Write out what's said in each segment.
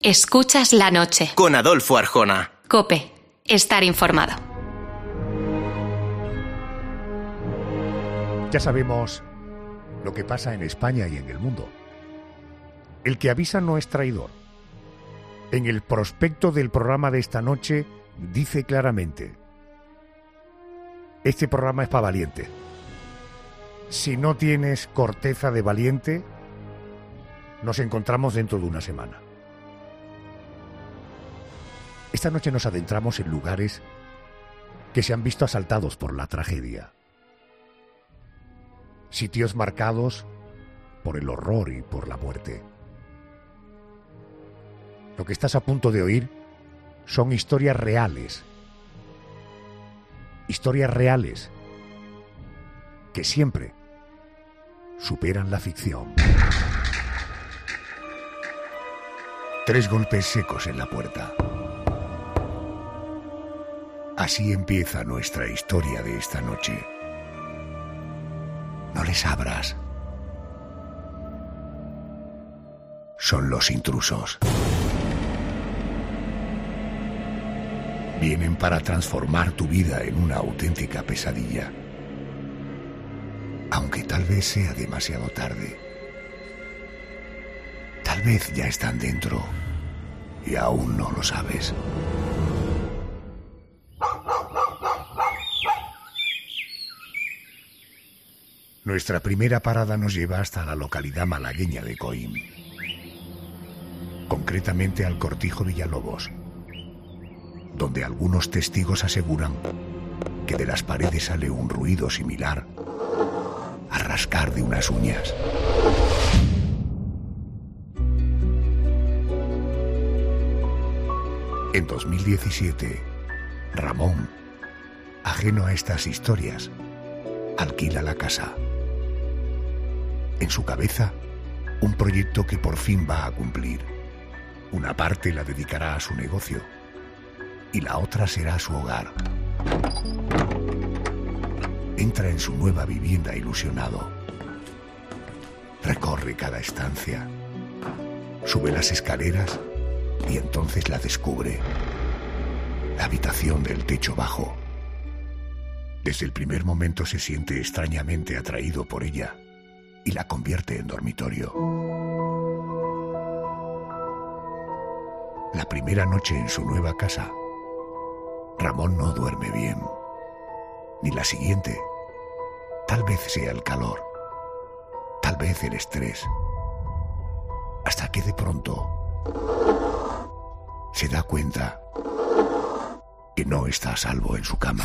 Escuchas la noche. Con Adolfo Arjona. COPE. Estar informado. Ya sabemos lo que pasa en España y en el mundo. El que avisa no es traidor. En el prospecto del programa de esta noche dice claramente: este programa es para valientes. Si no tienes corteza de valiente, nos encontramos dentro de una semana. Esta noche nos adentramos en lugares que se han visto asaltados por la tragedia. Sitios marcados por el horror y por la muerte. Lo que estás a punto de oír son historias reales. Historias reales que siempre superan la ficción. 3 golpes secos en la puerta. Así empieza nuestra historia de esta noche. No les abras. Son los intrusos. Vienen para transformar tu vida en una auténtica pesadilla. Aunque tal vez sea demasiado tarde. Tal vez ya están dentro y aún no lo sabes. Nuestra primera parada nos lleva hasta la localidad malagueña de Coín, concretamente al Cortijo Villalobos, donde algunos testigos aseguran que de las paredes sale un ruido similar al rascar de unas uñas. En 2017, Ramón, ajeno a estas historias, alquila la casa. En su cabeza, un proyecto que por fin va a cumplir. Una parte la dedicará a su negocio y la otra será su hogar. Entra en su nueva vivienda ilusionado. Recorre cada estancia. Sube las escaleras y entonces la descubre. La habitación del techo bajo. Desde el primer momento se siente extrañamente atraído por ella y la convierte en dormitorio. La primera noche en su nueva casa, Ramón no duerme bien. Ni la siguiente. Tal vez sea el calor. Tal vez el estrés. Hasta que de pronto se da cuenta que no está a salvo en su cama.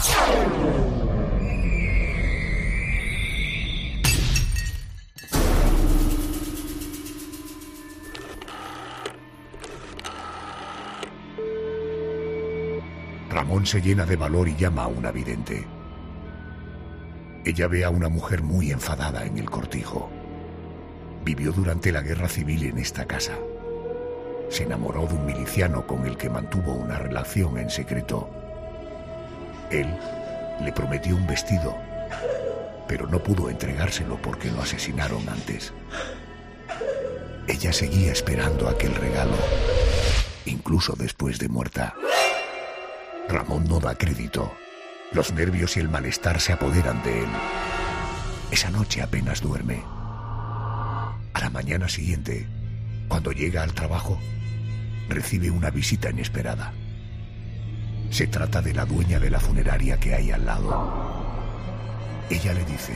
Ramón se llena de valor y llama a una vidente. Ella ve a una mujer muy enfadada en el cortijo. Vivió durante la guerra civil en esta casa. Se enamoró de un miliciano con el que mantuvo una relación en secreto. Él le prometió un vestido, pero no pudo entregárselo porque lo asesinaron antes. Ella seguía esperando aquel regalo, incluso después de muerta. Ramón no da crédito. Los nervios y el malestar se apoderan de él. Esa noche apenas duerme. A la mañana siguiente, cuando llega al trabajo, recibe una visita inesperada. Se trata de la dueña de la funeraria que hay al lado. Ella le dice: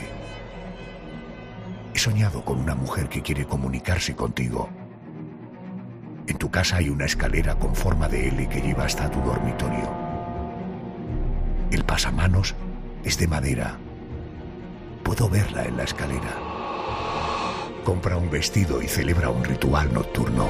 he soñado con una mujer que quiere comunicarse contigo. En tu casa hay una escalera con forma de L que lleva hasta tu dormitorio. El pasamanos es de madera. Puedo verla en la escalera. Compra un vestido y celebra un ritual nocturno.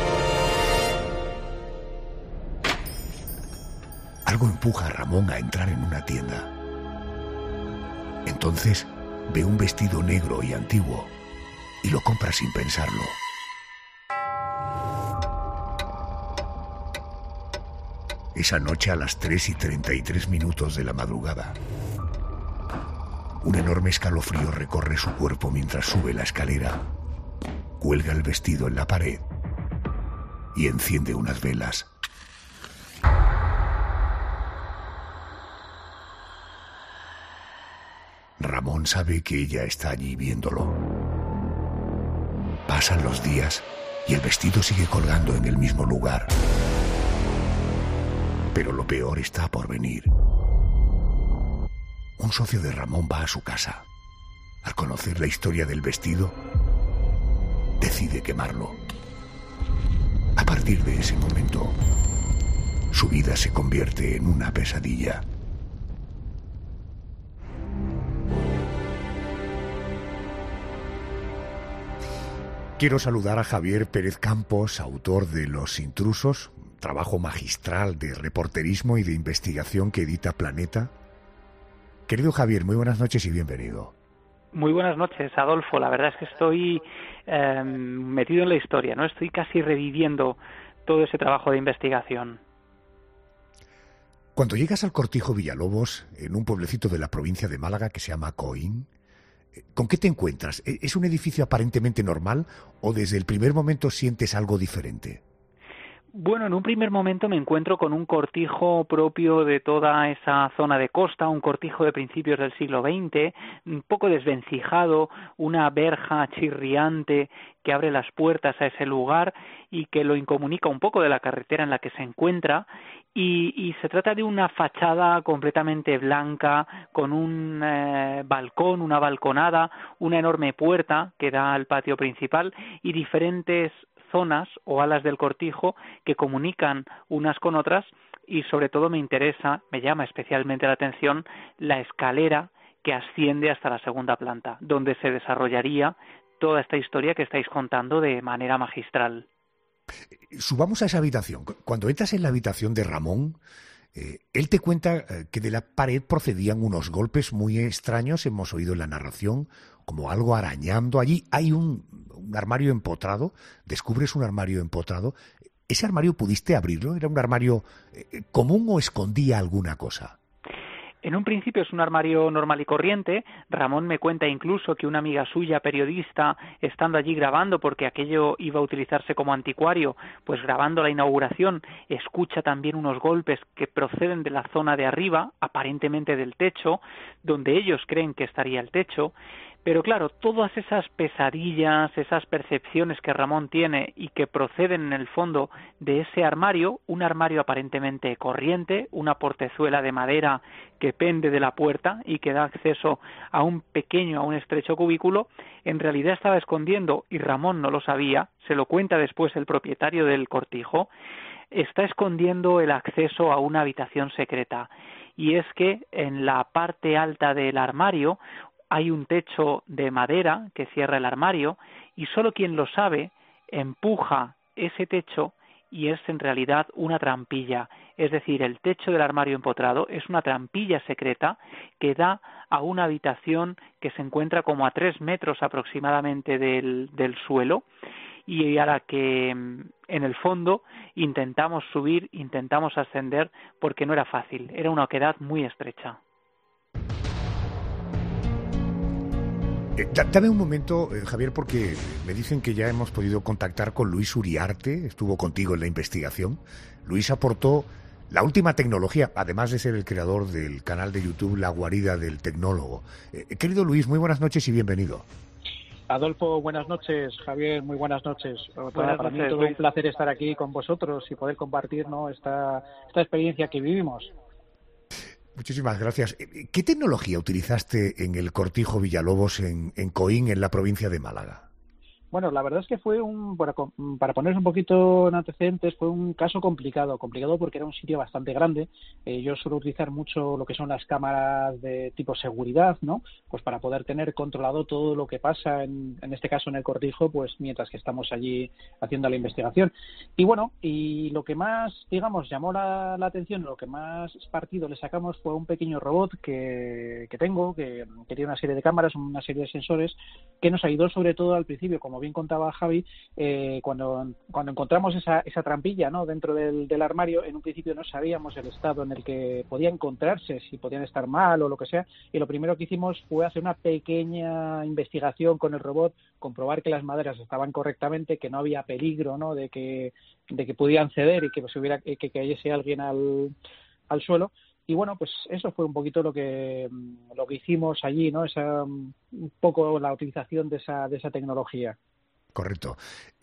Algo empuja a Ramón a entrar en una tienda. Entonces ve un vestido negro y antiguo y lo compra sin pensarlo. Esa noche a las 3:33 de la madrugada, un enorme escalofrío recorre su cuerpo mientras sube la escalera, cuelga el vestido en la pared y enciende unas velas. Ramón sabe que ella está allí viéndolo. Pasan los días y el vestido sigue colgando en el mismo lugar. Pero lo peor está por venir. Un socio de Ramón va a su casa. Al conocer la historia del vestido, decide quemarlo. A partir de ese momento, su vida se convierte en una pesadilla. Quiero saludar a Javier Pérez Campos, autor de Los Intrusos, trabajo magistral de reporterismo y de investigación que edita Planeta. Querido Javier, muy buenas noches y bienvenido. Muy buenas noches, Adolfo. La verdad es que estoy metido en la historia, ¿no? Estoy casi reviviendo todo ese trabajo de investigación. Cuando llegas al Cortijo Villalobos, en un pueblecito de la provincia de Málaga que se llama Coín, ¿con qué te encuentras? ¿Es un edificio aparentemente normal o desde el primer momento sientes algo diferente? Bueno, en un primer momento me encuentro con un cortijo propio de toda esa zona de costa, un cortijo de principios del siglo XX, un poco desvencijado, una verja chirriante que abre las puertas a ese lugar y que lo incomunica un poco de la carretera en la que se encuentra. Y se trata de una fachada completamente blanca, con un balcón, una balconada, una enorme puerta que da al patio principal y diferentes zonas o alas del cortijo que comunican unas con otras, y sobre todo me llama especialmente la atención la escalera que asciende hasta la segunda planta, donde se desarrollaría toda esta historia que estáis contando de manera magistral. Subamos a esa habitación. Cuando entras en la habitación de Ramón, él te cuenta que de la pared procedían unos golpes muy extraños, hemos oído en la narración, como algo arañando. Allí hay un armario empotrado, descubres un armario empotrado. ¿Ese armario pudiste abrirlo? ¿Era un armario común o escondía alguna cosa? En un principio es un armario normal y corriente. Ramón me cuenta incluso que una amiga suya, periodista, estando allí grabando, porque aquello iba a utilizarse como anticuario, pues grabando la inauguración, escucha también unos golpes que proceden de la zona de arriba, aparentemente del techo, donde ellos creen que estaría el techo. Pero claro, todas esas pesadillas, esas percepciones que Ramón tiene y que proceden en el fondo de ese armario, un armario aparentemente corriente, una portezuela de madera que pende de la puerta y que da acceso a un estrecho cubículo, en realidad estaba escondiendo, y Ramón no lo sabía, se lo cuenta después el propietario del cortijo, está escondiendo el acceso a una habitación secreta. Y es que en la parte alta del armario hay un techo de madera que cierra el armario y solo quien lo sabe empuja ese techo y es en realidad una trampilla. Es decir, el techo del armario empotrado es una trampilla secreta que da a una habitación que se encuentra como a 3 metros aproximadamente del suelo y a la que en el fondo intentamos subir, intentamos ascender porque no era fácil, era una oquedad muy estrecha. Dame un momento, Javier, porque me dicen que ya hemos podido contactar con Luis Uriarte, estuvo contigo en la investigación. Luis aportó la última tecnología, además de ser el creador del canal de YouTube La Guarida del Tecnólogo. Querido Luis, muy buenas noches y bienvenido. Adolfo, buenas noches. Javier, muy buenas noches. Para mí es todo un placer estar aquí con vosotros y poder compartir, ¿no?, esta experiencia que vivimos. Muchísimas gracias. ¿Qué tecnología utilizaste en el Cortijo Villalobos en Coín, en la provincia de Málaga? Bueno, la verdad es que fue para poner un poquito en antecedentes, fue un caso complicado porque era un sitio bastante grande. Yo suelo utilizar mucho lo que son las cámaras de tipo seguridad, ¿no? Pues para poder tener controlado todo lo que pasa, en este caso en el cortijo, pues mientras que estamos allí haciendo la investigación. Y bueno, y lo que más, digamos, llamó la atención, lo que más partido le sacamos fue un pequeño robot que tengo, que tiene una serie de cámaras, una serie de sensores, que nos ayudó sobre todo al principio, como bien contaba Javi, cuando encontramos esa trampilla, ¿no?, dentro del armario, en un principio no sabíamos el estado en el que podía encontrarse, si podían estar mal o lo que sea, y lo primero que hicimos fue hacer una pequeña investigación con el robot, comprobar que las maderas estaban correctamente, que no había peligro, ¿no?, de que pudieran ceder y que que cayese alguien al suelo. Y bueno, pues eso fue un poquito lo que hicimos allí, ¿no? Un poco la utilización de esa tecnología. Correcto.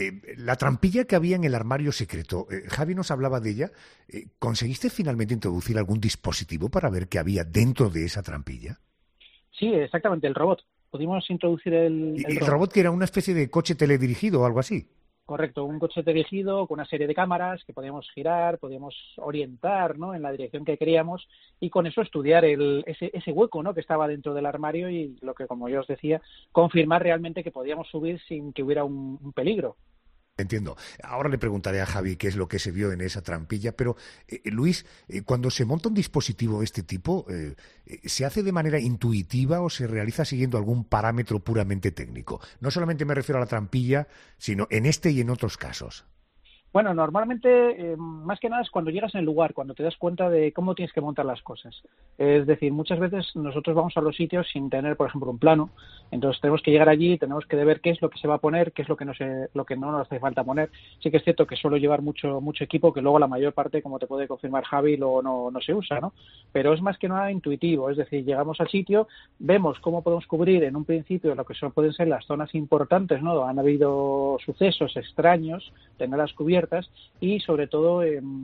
La trampilla que había en el armario secreto, Javi nos hablaba de ella. ¿Conseguiste finalmente introducir algún dispositivo para ver qué había dentro de esa trampilla? Sí, exactamente, el robot. Pudimos introducir el robot, que era una especie de coche teledirigido o algo así. Correcto, un coche dirigido con una serie de cámaras que podíamos girar, podíamos orientar, ¿no?, en la dirección que queríamos, y con eso estudiar ese hueco, ¿no?, que estaba dentro del armario, y lo que, como yo os decía, confirmar realmente que podíamos subir sin que hubiera un peligro. Entiendo. Ahora le preguntaré a Javi qué es lo que se vio en esa trampilla, pero Luis, cuando se monta un dispositivo de este tipo, ¿se hace de manera intuitiva o se realiza siguiendo algún parámetro puramente técnico? No solamente me refiero a la trampilla, sino en este y en otros casos. Bueno, normalmente, más que nada es cuando llegas en el lugar, cuando te das cuenta de cómo tienes que montar las cosas. Es decir, muchas veces nosotros vamos a los sitios sin tener, por ejemplo, un plano. Entonces tenemos que llegar allí, tenemos que ver qué es lo que se va a poner, qué es lo que no nos hace falta poner. Sí que es cierto que suelo llevar mucho equipo, que luego la mayor parte, como te puede confirmar Javi, luego no se usa, ¿no? Pero es más que nada intuitivo. Es decir, llegamos al sitio, vemos cómo podemos cubrir en un principio lo que pueden ser las zonas importantes, ¿no? Han habido sucesos extraños, tenerlas cubiertas, y sobre todo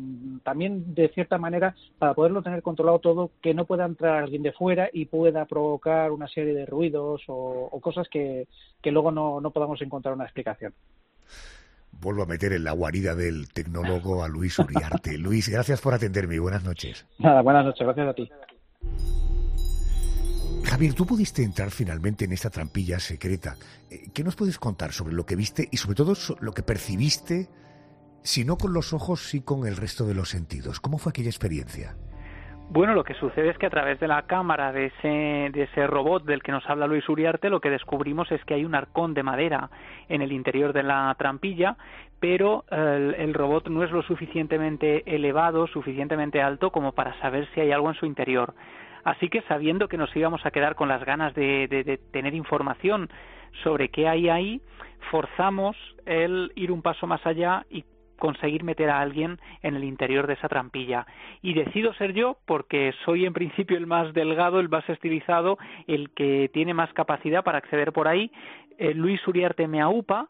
también de cierta manera para poderlo tener controlado todo, que no pueda entrar alguien de fuera y pueda provocar una serie de ruidos o cosas que luego no podamos encontrar una explicación. Vuelvo a meter en la guarida del tecnólogo a Luis Uriarte. Luis, gracias por atenderme y buenas noches. Nada, buenas noches, gracias a ti. Javier, tú pudiste entrar finalmente en esta trampilla secreta. ¿Qué nos puedes contar sobre lo que viste y sobre todo lo que percibiste? Si no con los ojos, sí con el resto de los sentidos. ¿Cómo fue aquella experiencia? Bueno, lo que sucede es que a través de la cámara de ese robot del que nos habla Luis Uriarte, lo que descubrimos es que hay un arcón de madera en el interior de la trampilla, pero el robot no es lo suficientemente elevado, suficientemente alto como para saber si hay algo en su interior. Así que, sabiendo que nos íbamos a quedar con las ganas de tener información sobre qué hay ahí, forzamos el ir un paso más allá y conseguir meter a alguien en el interior de esa trampilla. Y decido ser yo porque soy en principio el más delgado, el más estilizado, el que tiene más capacidad para acceder por ahí. Luis Uriarte me aupa,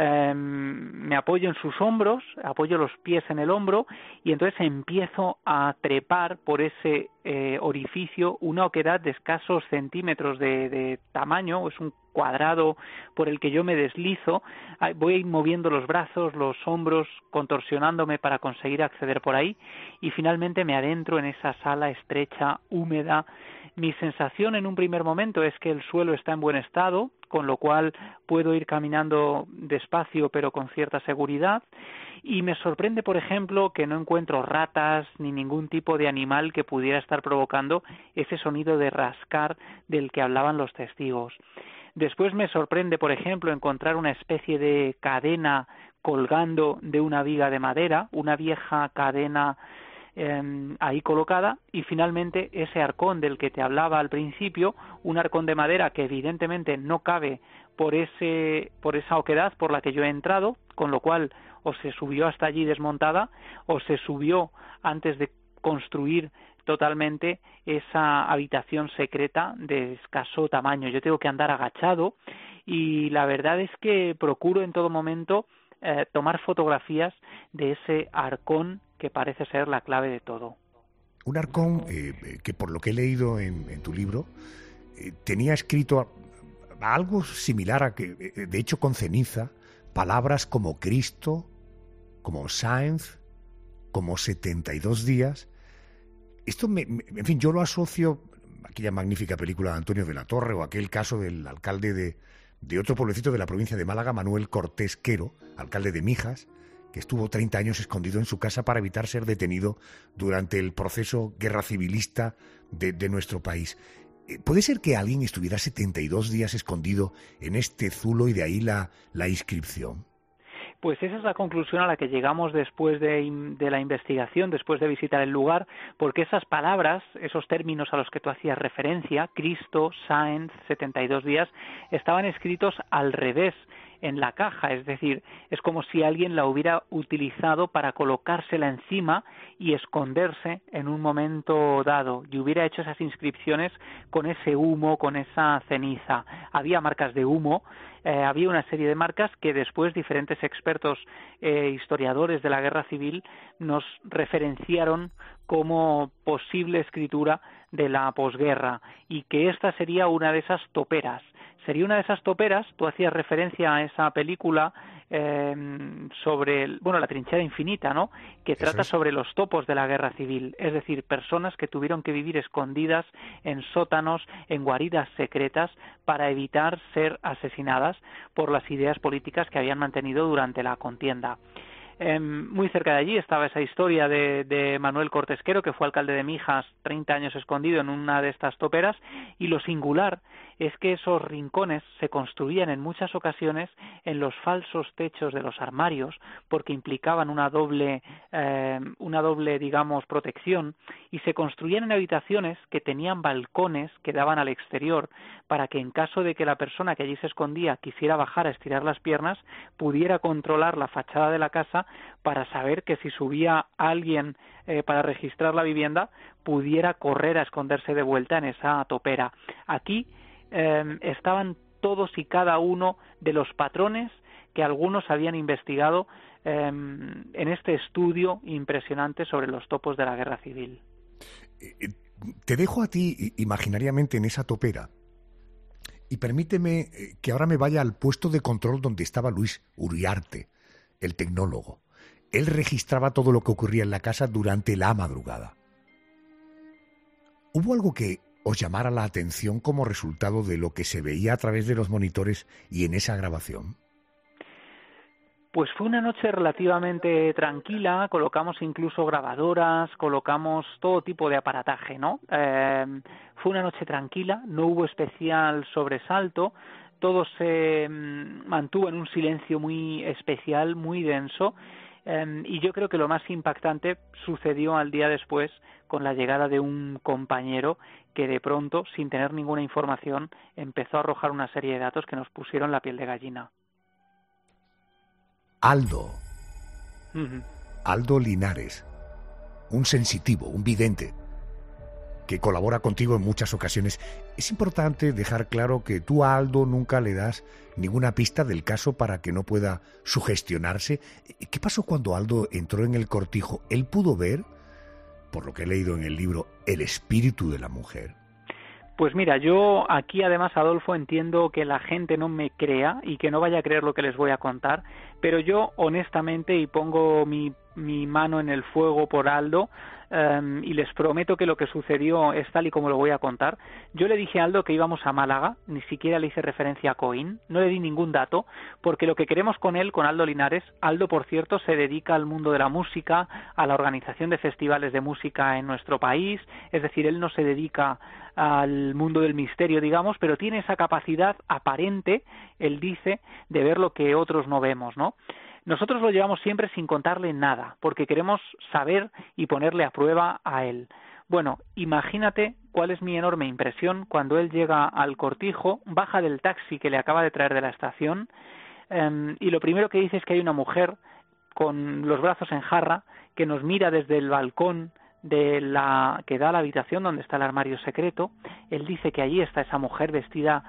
me apoyo en sus hombros, apoyo los pies en el hombro y entonces empiezo a trepar por ese orificio, una oquedad de escasos centímetros de tamaño, es un cuadrado por el que yo me deslizo, voy moviendo los brazos, los hombros, contorsionándome para conseguir acceder por ahí y finalmente me adentro en esa sala estrecha, húmeda. Mi sensación en un primer momento es que el suelo está en buen estado, con lo cual puedo ir caminando despacio pero con cierta seguridad. Y me sorprende, por ejemplo, que no encuentro ratas ni ningún tipo de animal que pudiera estar provocando ese sonido de rascar del que hablaban los testigos. Después me sorprende, por ejemplo, encontrar una especie de cadena colgando de una viga de madera, una vieja cadena ahí colocada, y finalmente ese arcón del que te hablaba al principio, un arcón de madera que evidentemente no cabe por esa oquedad por la que yo he entrado, con lo cual o se subió hasta allí desmontada o se subió antes de construir totalmente esa habitación secreta de escaso tamaño. Yo tengo que andar agachado y la verdad es que procuro en todo momento tomar fotografías de ese arcón que parece ser la clave de todo. Un arcón que, por lo que he leído en tu libro, tenía escrito algo similar a que, de hecho con ceniza, palabras como Cristo, como Sáenz, como 72 días. Esto, en fin, yo lo asocio a aquella magnífica película de Antonio de la Torre o aquel caso del alcalde de otro pueblecito de la provincia de Málaga, Manuel Cortés Quero, alcalde de Mijas, que estuvo 30 años escondido en su casa para evitar ser detenido durante el proceso guerra civilista de nuestro país. ¿Puede ser que alguien estuviera 72 días escondido en este zulo y de ahí la inscripción? Pues esa es la conclusión a la que llegamos después de la investigación, después de visitar el lugar, porque esas palabras, esos términos a los que tú hacías referencia, Cristo, Sáenz, 72 días, estaban escritos al revés en la caja, es decir, es como si alguien la hubiera utilizado para colocársela encima y esconderse en un momento dado, y hubiera hecho esas inscripciones con ese humo, con esa ceniza. Había marcas de humo, había una serie de marcas que después diferentes expertos historiadores de la Guerra Civil nos referenciaron como posible escritura de la posguerra, y que esta sería una de esas toperas. Sería una de esas toperas, tú hacías referencia a esa película sobre la trinchera infinita, ¿no? Que trata sobre los topos de la guerra civil, es decir, personas que tuvieron que vivir escondidas en sótanos, en guaridas secretas para evitar ser asesinadas por las ideas políticas que habían mantenido durante la contienda. Muy cerca de allí estaba esa historia de Manuel Cortesquero, que fue alcalde de Mijas, 30 años escondido en una de estas toperas, y lo singular es que esos rincones se construían en muchas ocasiones en los falsos techos de los armarios, porque implicaban una doble, digamos, protección, y se construían en habitaciones que tenían balcones que daban al exterior, para que en caso de que la persona que allí se escondía quisiera bajar a estirar las piernas, pudiera controlar la fachada de la casa para saber que si subía alguien para registrar la vivienda, pudiera correr a esconderse de vuelta en esa topera. Aquí estaban todos y cada uno de los patrones que algunos habían investigado en este estudio impresionante sobre los topos de la guerra civil. Te dejo a ti imaginariamente en esa topera y permíteme que ahora me vaya al puesto de control donde estaba Luis Uriarte, el tecnólogo. Él registraba todo lo que ocurría en la casa durante la madrugada. ¿Hubo algo que os llamara la atención como resultado de lo que se veía a través de los monitores y en esa grabación? Pues fue una noche relativamente tranquila, colocamos incluso grabadoras, colocamos todo tipo de aparataje, ¿no? Fue una noche tranquila, no hubo especial sobresalto, todo se mantuvo en un silencio muy especial, muy denso, y yo creo que lo más impactante sucedió al día después con la llegada de un compañero que de pronto, sin tener ninguna información, empezó a arrojar una serie de datos que nos pusieron la piel de gallina. Aldo. Uh-huh. Aldo Linares, un sensitivo, un vidente, que colabora contigo en muchas ocasiones. Es importante dejar claro que tú a Aldo nunca le das ninguna pista del caso para que no pueda sugestionarse. ¿Qué pasó cuando Aldo entró en el cortijo? ¿Él pudo ver, por lo que he leído en el libro, el espíritu de la mujer? Pues mira, yo aquí además, Adolfo, entiendo que la gente no me crea y que no vaya a creer lo que les voy a contar, pero yo honestamente, y pongo mi mano en el fuego por Aldo, y les prometo que lo que sucedió es tal y como lo voy a contar. Yo le dije a Aldo que íbamos a Málaga, ni siquiera le hice referencia a Coín, no le di ningún dato, porque lo que queremos con él, con Aldo Linares, Aldo, por cierto, se dedica al mundo de la música, a la organización de festivales de música en nuestro país, es decir, él no se dedica al mundo del misterio, digamos, pero tiene esa capacidad aparente, él dice, de ver lo que otros no vemos, ¿no? Nosotros lo llevamos siempre sin contarle nada, porque queremos saber y ponerle a prueba a él. Bueno, imagínate cuál es mi enorme impresión cuando él llega al cortijo, baja del taxi que le acaba de traer de la estación, y lo primero que dice es que hay una mujer con los brazos en jarra que nos mira desde el balcón que da a la habitación donde está el armario secreto. Él dice que allí está esa mujer vestida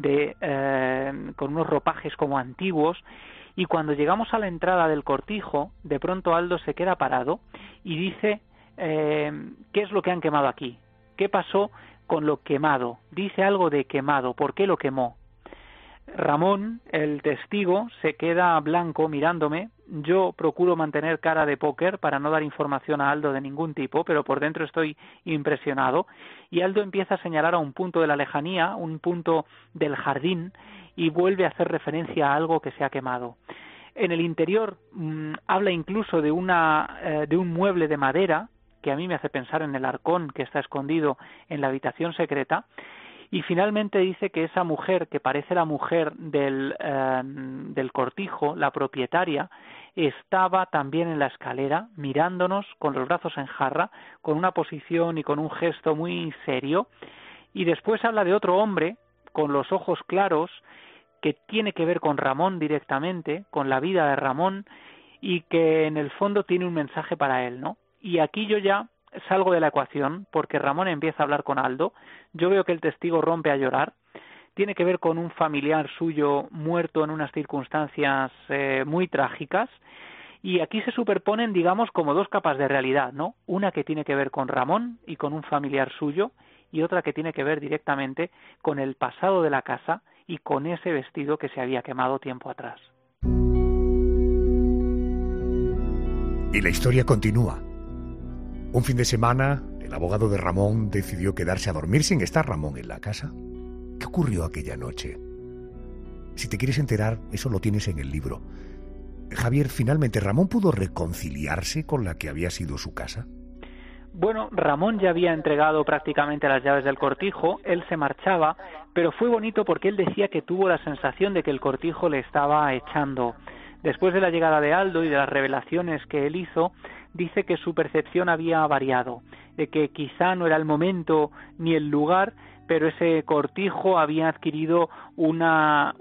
con unos ropajes como antiguos, y cuando llegamos a la entrada del cortijo, de pronto Aldo se queda parado y dice ¿qué es lo que han quemado aquí? ¿Qué pasó con lo quemado? Dice algo de quemado, ¿por qué lo quemó? Ramón, el testigo, se queda blanco mirándome. Yo procuro mantener cara de póker para no dar información a Aldo de ningún tipo, pero por dentro estoy impresionado. Y Aldo empieza a señalar a un punto de la lejanía, un punto del jardín, y vuelve a hacer referencia a algo que se ha quemado. En el interior habla incluso de un mueble de madera, que a mí me hace pensar en el arcón que está escondido en la habitación secreta, Y finalmente dice que esa mujer, que parece la mujer del cortijo, la propietaria, estaba también en la escalera mirándonos con los brazos en jarra, con una posición y con un gesto muy serio. Y después habla de otro hombre con los ojos claros, que tiene que ver con Ramón directamente, con la vida de Ramón, y que en el fondo tiene un mensaje para él, ¿no? Y aquí yo ya salgo de la ecuación, porque Ramón empieza a hablar con Aldo, yo veo que el testigo rompe a llorar, tiene que ver con un familiar suyo muerto en unas circunstancias muy trágicas, y aquí se superponen, digamos, como dos capas de realidad, ¿no? Una que tiene que ver con Ramón y con un familiar suyo, y otra que tiene que ver directamente con el pasado de la casa y con ese vestido que se había quemado tiempo atrás. Y la historia continúa. Un fin de semana, el abogado de Ramón decidió quedarse a dormir sin estar Ramón en la casa. ¿Qué ocurrió aquella noche? Si te quieres enterar, eso lo tienes en el libro. Javier, finalmente, ¿Ramón pudo reconciliarse con la que había sido su casa? Bueno, Ramón ya había entregado prácticamente las llaves del cortijo, él se marchaba, pero fue bonito porque él decía que tuvo la sensación de que el cortijo le estaba echando. Después de la llegada de Aldo y de las revelaciones que él hizo, dice que su percepción había variado, de que quizá no era el momento ni el lugar, pero ese cortijo había adquirido una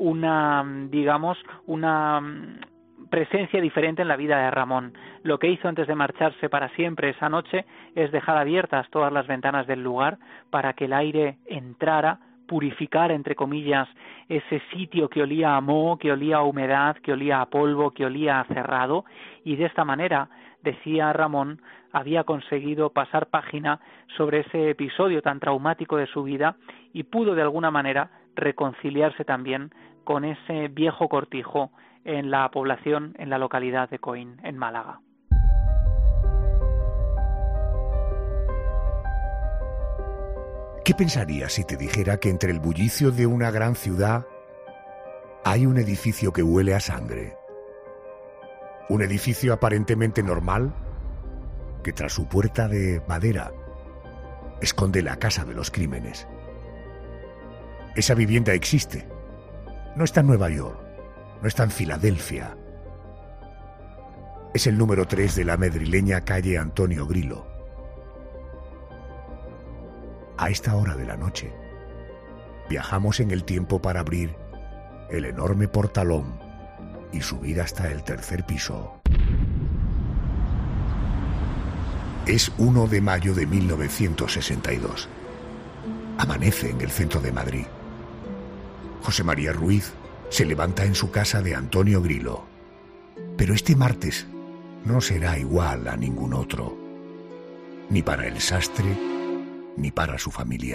presencia diferente en la vida de Ramón. Lo que hizo antes de marcharse para siempre esa noche es dejar abiertas todas las ventanas del lugar para que el aire entrara, purificar, entre comillas, ese sitio que olía a moho, que olía a humedad, que olía a polvo, que olía a cerrado, y de esta manera, decía Ramón, había conseguido pasar página sobre ese episodio tan traumático de su vida y pudo de alguna manera reconciliarse también con ese viejo cortijo en la población, en la localidad de Coín, en Málaga. ¿Qué pensarías si te dijera que entre el bullicio de una gran ciudad hay un edificio que huele a sangre? Un edificio aparentemente normal que tras su puerta de madera esconde la casa de los crímenes. Esa vivienda existe. No está en Nueva York, no está en Filadelfia. Es el número 3 de la madrileña calle Antonio Grillo. A esta hora de la noche, viajamos en el tiempo para abrir el enorme portalón y subir hasta el tercer piso. Es 1 de mayo de 1962. Amanece en el centro de Madrid. José María Ruiz se levanta en su casa de Antonio Grillo. Pero este martes no será igual a ningún otro, ni para el sastre, ni para su familia.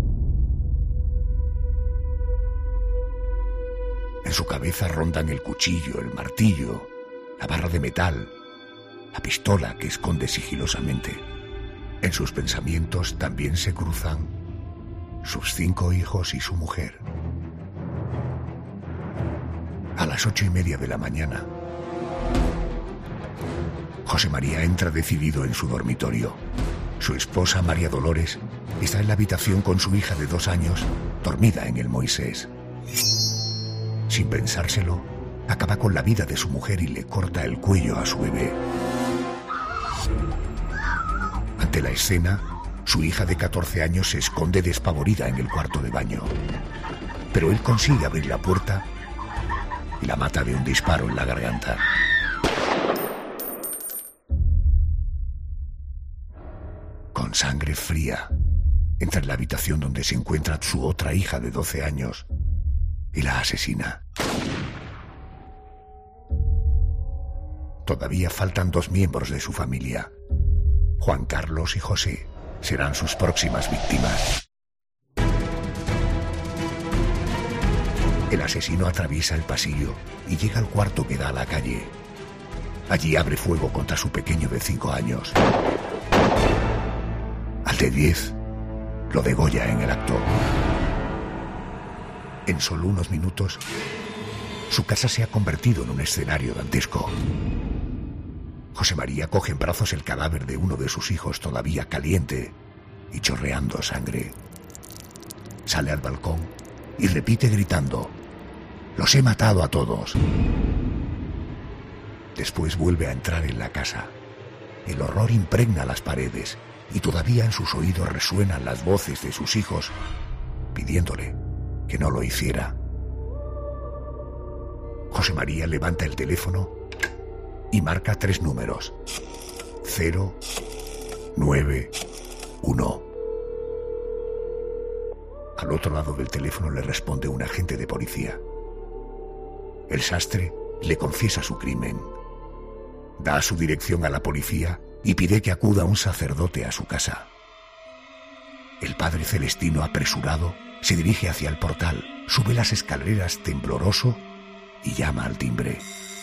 En su cabeza rondan el cuchillo, el martillo, la barra de metal, la pistola que esconde sigilosamente. En sus pensamientos también se cruzan sus 5 hijos y su mujer. A las 8:30 de la mañana, José María entra decidido en su dormitorio. Su esposa, María Dolores, está en la habitación con su hija de 2 años, dormida en el Moisés. Sin pensárselo, acaba con la vida de su mujer y le corta el cuello a su bebé. Ante la escena, su hija de 14 años se esconde despavorida en el cuarto de baño. Pero él consigue abrir la puerta y la mata de un disparo en la garganta. Con sangre fría, entra en la habitación donde se encuentra su otra hija de 12 años y la asesina. Todavía faltan 2 miembros de su familia. Juan Carlos y José serán sus próximas víctimas. El asesino atraviesa el pasillo y llega al cuarto que da a la calle. Allí abre fuego contra su pequeño de 5 años. Al de 10 lo degolla en el acto. En solo unos minutos, su casa se ha convertido en un escenario dantesco. José María coge en brazos el cadáver de uno de sus hijos todavía caliente y chorreando sangre. Sale al balcón y repite gritando: «Los he matado a todos». Después vuelve a entrar en la casa. El horror impregna las paredes y todavía en sus oídos resuenan las voces de sus hijos pidiéndole que no lo hiciera. José María levanta el teléfono y marca 3 números: 0, 9, 1. Al otro lado del teléfono le responde un agente de policía. El sastre le confiesa su crimen. Da su dirección a la policía y pide que acuda un sacerdote a su casa. El padre Celestino, apresurado, se dirige hacia el portal, sube las escaleras tembloroso y llama al timbre.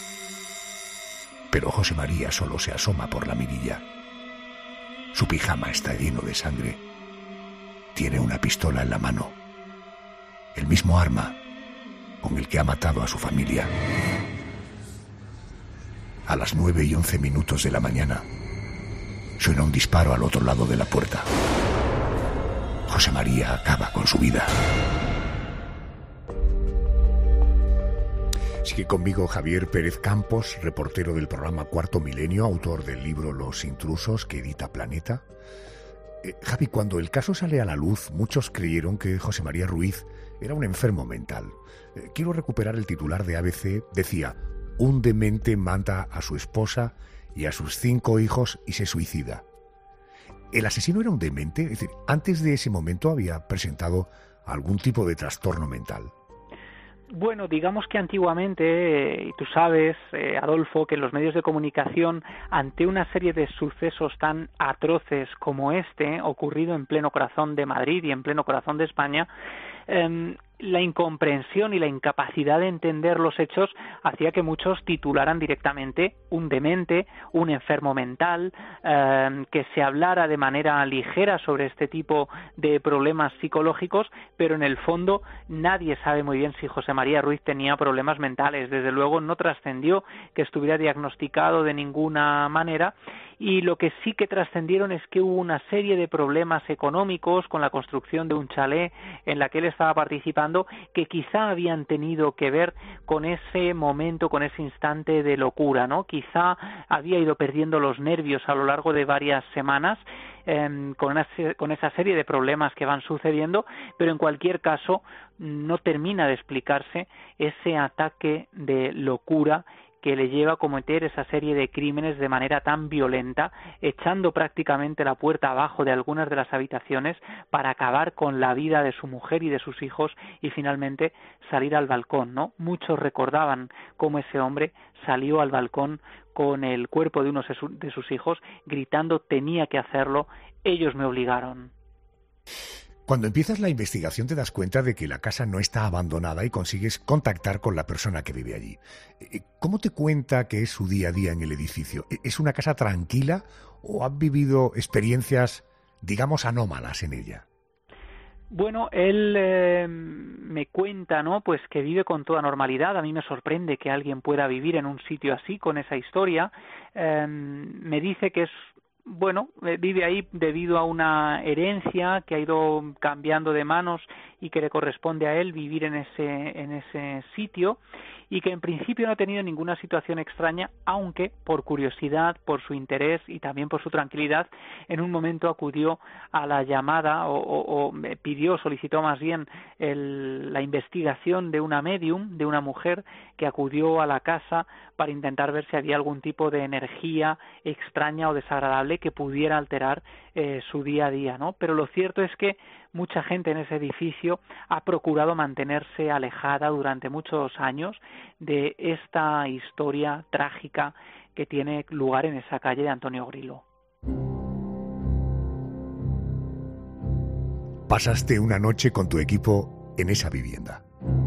Pero José María solo se asoma por la mirilla. Su pijama está lleno de sangre. Tiene una pistola en la mano, el mismo arma con el que ha matado a su familia. A las 9:11 de la mañana, suena un disparo al otro lado de la puerta. José María acaba con su vida. Sigue conmigo Javier Pérez Campos, reportero del programa Cuarto Milenio, autor del libro Los intrusos que edita Planeta. Javi, cuando el caso sale a la luz, muchos creyeron que José María Ruiz era un enfermo mental. Quiero recuperar el titular de ABC. Decía: un demente mata a su esposa y a sus 5 hijos y se suicida. ¿El asesino era un demente? Es decir, antes de ese momento había presentado algún tipo de trastorno mental. Bueno, digamos que antiguamente, y tú sabes, Adolfo, que en los medios de comunicación, ante una serie de sucesos tan atroces como este, ocurrido en pleno corazón de Madrid y en pleno corazón de España, la incomprensión y la incapacidad de entender los hechos hacía que muchos titularan directamente un demente, un enfermo mental, que se hablara de manera ligera sobre este tipo de problemas psicológicos, pero en el fondo nadie sabe muy bien si José María Ruiz tenía problemas mentales. Desde luego no trascendió que estuviera diagnosticado de ninguna manera, y lo que sí que trascendieron es que hubo una serie de problemas económicos con la construcción de un chalet en la que él estaba participando, que quizá habían tenido que ver con ese momento, con ese instante de locura, ¿no? Quizá había ido perdiendo los nervios a lo largo de varias semanas con esa serie de problemas que van sucediendo, pero en cualquier caso no termina de explicarse ese ataque de locura que le lleva a cometer esa serie de crímenes de manera tan violenta, echando prácticamente la puerta abajo de algunas de las habitaciones para acabar con la vida de su mujer y de sus hijos y finalmente salir al balcón, ¿no? Muchos recordaban cómo ese hombre salió al balcón con el cuerpo de uno de sus hijos, gritando: tenía que hacerlo, ellos me obligaron. Cuando empiezas la investigación te das cuenta de que la casa no está abandonada y consigues contactar con la persona que vive allí. ¿Cómo te cuenta que es su día a día en el edificio? ¿Es una casa tranquila o han vivido experiencias, digamos, anómalas en ella? Bueno, él me cuenta, ¿no?, pues que vive con toda normalidad. A mí me sorprende que alguien pueda vivir en un sitio así, con esa historia. Me dice que vive ahí debido a una herencia que ha ido cambiando de manos y que le corresponde a él vivir en ese sitio, y que en principio no ha tenido ninguna situación extraña, aunque por curiosidad, por su interés y también por su tranquilidad, en un momento acudió a la llamada o solicitó más bien la investigación de una médium, de una mujer que acudió a la casa para intentar ver si había algún tipo de energía extraña o desagradable que pudiera alterar su día a día, ¿no? Pero lo cierto es que mucha gente en ese edificio ha procurado mantenerse alejada durante muchos años de esta historia trágica que tiene lugar en esa calle de Antonio Grilo. Pasaste una noche con tu equipo en esa vivienda.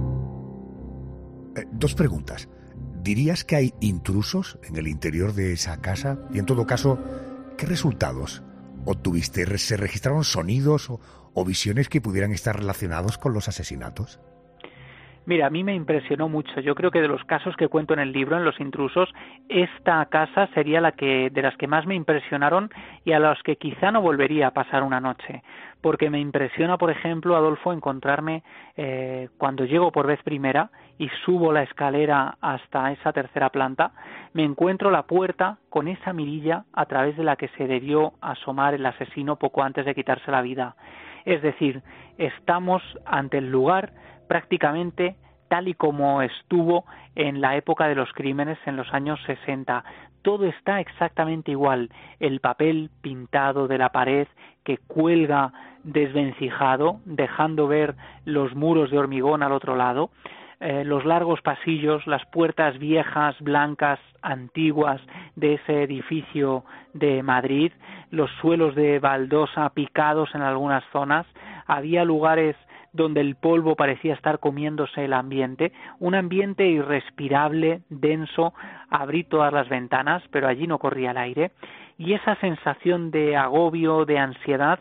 2 preguntas. ¿Dirías que hay intrusos en el interior de esa casa? Y en todo caso, ¿qué resultados obtuviste? ¿Se registraron sonidos o visiones que pudieran estar relacionados con los asesinatos? Mira, a mí me impresionó mucho. Yo creo que de los casos que cuento en el libro, en Los intrusos, esta casa sería de las que más me impresionaron y a las que quizá no volvería a pasar una noche. Porque me impresiona, por ejemplo, Adolfo, encontrarme cuando llego por vez primera y subo la escalera hasta esa tercera planta, me encuentro la puerta con esa mirilla a través de la que se debió asomar el asesino poco antes de quitarse la vida. Es decir, estamos ante el lugar prácticamente tal y como estuvo en la época de los crímenes en los años 60. Todo está exactamente igual. El papel pintado de la pared que cuelga desvencijado, dejando ver los muros de hormigón al otro lado, los largos pasillos, las puertas viejas, blancas, antiguas de ese edificio de Madrid, los suelos de baldosa picados en algunas zonas. Había lugares donde el polvo parecía estar comiéndose el ambiente, un ambiente irrespirable, denso. Abrí todas las ventanas, pero allí no corría el aire, y esa sensación de agobio, de ansiedad,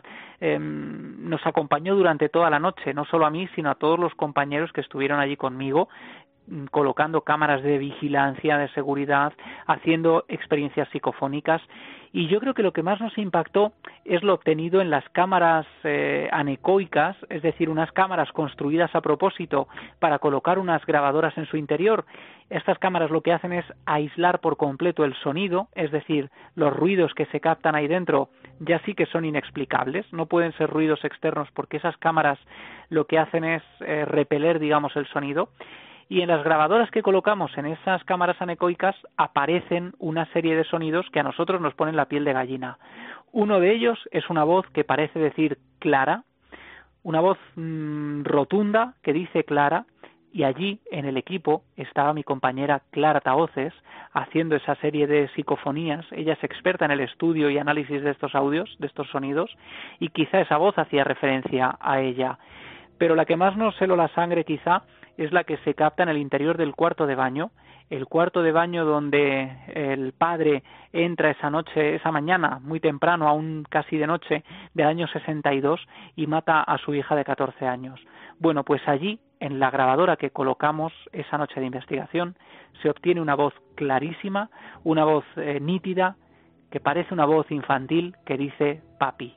nos acompañó durante toda la noche, no solo a mí, sino a todos los compañeros que estuvieron allí conmigo, colocando cámaras de vigilancia, de seguridad, haciendo experiencias psicofónicas. Y yo creo que lo que más nos impactó es lo obtenido en las cámaras anecoicas, es decir, unas cámaras construidas a propósito para colocar unas grabadoras en su interior. Estas cámaras lo que hacen es aislar por completo el sonido, es decir, los ruidos que se captan ahí dentro ya sí que son inexplicables, no pueden ser ruidos externos porque esas cámaras lo que hacen es repeler, digamos, el sonido. Y en las grabadoras que colocamos en esas cámaras anecoicas aparecen una serie de sonidos que a nosotros nos ponen la piel de gallina. Uno de ellos es una voz que parece decir Clara, una voz rotunda que dice Clara, y allí en el equipo estaba mi compañera Clara Tahoces haciendo esa serie de psicofonías. Ella es experta en el estudio y análisis de estos audios, de estos sonidos, y quizá esa voz hacía referencia a ella. Pero la que más nos heló la sangre quizá es la que se capta en el interior del cuarto de baño, el cuarto de baño donde el padre entra esa mañana, muy temprano, aún casi de noche, del año 62, y mata a su hija de 14 años. Bueno, pues allí, en la grabadora que colocamos esa noche de investigación, se obtiene una voz clarísima, una voz nítida, que parece una voz infantil, que dice papi.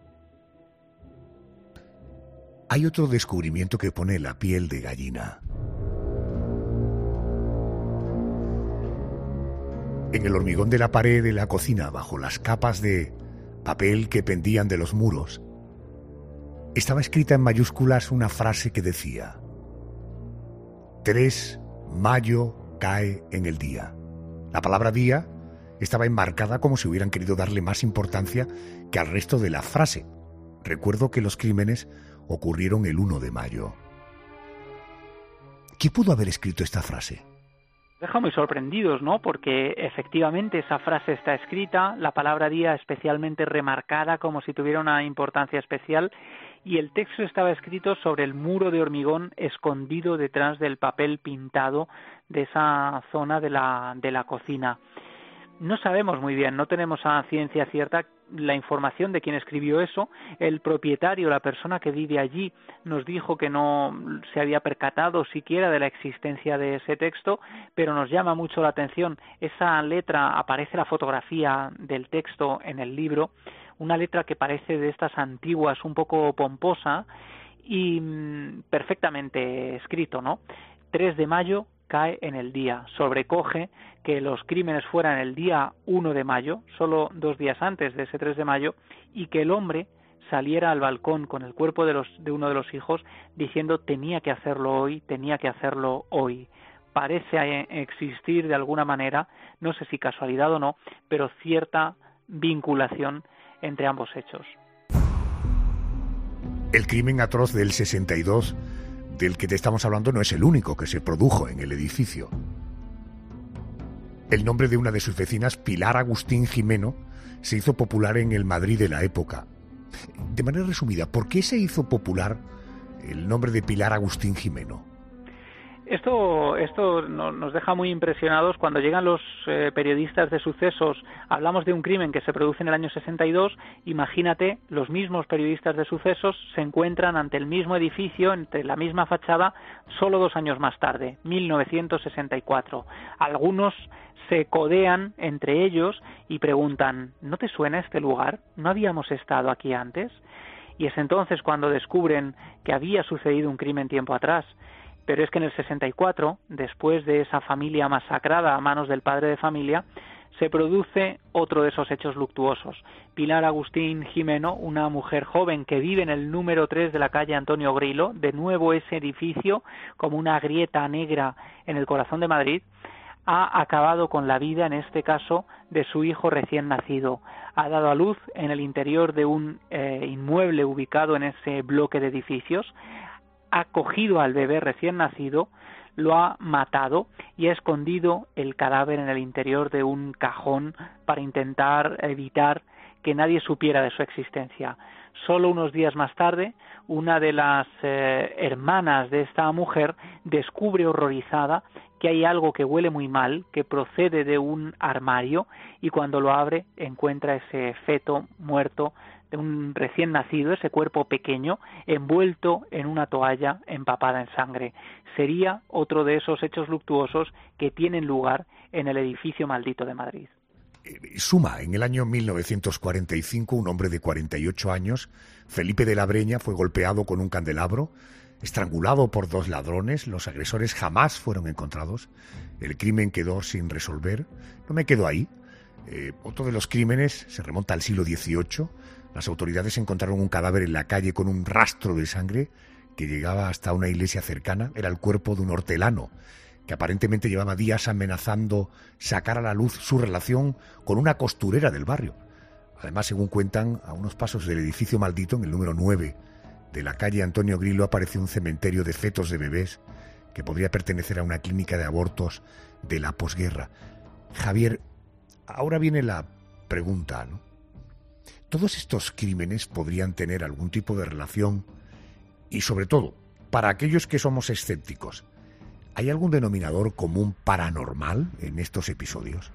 Hay otro descubrimiento que pone la piel de gallina. En el hormigón de la pared de la cocina, bajo las capas de papel que pendían de los muros, estaba escrita en mayúsculas una frase que decía: 3 mayo cae en el día. La palabra día estaba enmarcada como si hubieran querido darle más importancia que al resto de la frase. Recuerdo que los crímenes ocurrieron el 1 de mayo. ¿Qué pudo haber escrito esta frase? Deja muy sorprendidos, ¿no? Porque efectivamente esa frase está escrita, la palabra día especialmente remarcada como si tuviera una importancia especial, y el texto estaba escrito sobre el muro de hormigón escondido detrás del papel pintado de esa zona de la cocina. No sabemos muy bien, no tenemos a ciencia cierta la información de quién escribió eso. El propietario, la persona que vive allí, nos dijo que no se había percatado siquiera de la existencia de ese texto, pero nos llama mucho la atención. Esa letra, aparece la fotografía del texto en el libro, una letra que parece de estas antiguas, un poco pomposa y perfectamente escrito, ¿no? 3 de mayo cae en el día. Sobrecoge que los crímenes fueran el día 1 de mayo, solo 2 días antes de ese 3 de mayo, y que el hombre saliera al balcón con el cuerpo de uno de los hijos diciendo tenía que hacerlo hoy, tenía que hacerlo hoy. Parece existir de alguna manera, no sé si casualidad o no, pero cierta vinculación entre ambos hechos. El crimen atroz del 62 del que te estamos hablando no es el único que se produjo en el edificio. El nombre de una de sus vecinas, Pilar Agustín Jimeno, se hizo popular en el Madrid de la época. De manera resumida, ¿por qué se hizo popular el nombre de Pilar Agustín Jimeno? Esto nos deja muy impresionados. Cuando llegan los periodistas de sucesos, hablamos de un crimen que se produce en el año 62, imagínate, los mismos periodistas de sucesos se encuentran ante el mismo edificio, entre la misma fachada, solo 2 años más tarde, 1964. Algunos se codean entre ellos y preguntan, ¿no te suena este lugar? ¿No habíamos estado aquí antes? Y es entonces cuando descubren que había sucedido un crimen tiempo atrás. Pero es que en el 64, después de esa familia masacrada a manos del padre de familia, se produce otro de esos hechos luctuosos. Pilar Agustín Jimeno, una mujer joven que vive en el número 3 de la calle Antonio Grilo, de nuevo ese edificio como una grieta negra en el corazón de Madrid, ha acabado con la vida, en este caso, de su hijo recién nacido. Ha dado a luz en el interior de un inmueble ubicado en ese bloque de edificios, ha cogido al bebé recién nacido, lo ha matado y ha escondido el cadáver en el interior de un cajón para intentar evitar que nadie supiera de su existencia. Solo unos días más tarde, una de las hermanas de esta mujer descubre horrorizada que hay algo que huele muy mal, que procede de un armario, y cuando lo abre encuentra ese feto muerto de un recién nacido, ese cuerpo pequeño, envuelto en una toalla empapada en sangre. Sería otro de esos hechos luctuosos que tienen lugar en el edificio maldito de Madrid. Suma, en el año 1945, un hombre de 48 años, Felipe de la Breña, fue golpeado con un candelabro, estrangulado por 2 ladrones. Los agresores jamás fueron encontrados. El crimen quedó sin resolver. No me quedo ahí. Otro de los crímenes se remonta al siglo XVIII. Las autoridades encontraron un cadáver en la calle con un rastro de sangre que llegaba hasta una iglesia cercana. Era el cuerpo de un hortelano que aparentemente llevaba días amenazando sacar a la luz su relación con una costurera del barrio. Además, según cuentan, a unos pasos del edificio maldito, en el número 9 de la calle Antonio Grilo, apareció un cementerio de fetos de bebés que podría pertenecer a una clínica de abortos de la posguerra. Javier, ahora viene la pregunta, ¿no? ¿Todos estos crímenes podrían tener algún tipo de relación? Y sobre todo, para aquellos que somos escépticos, ¿hay algún denominador común paranormal en estos episodios?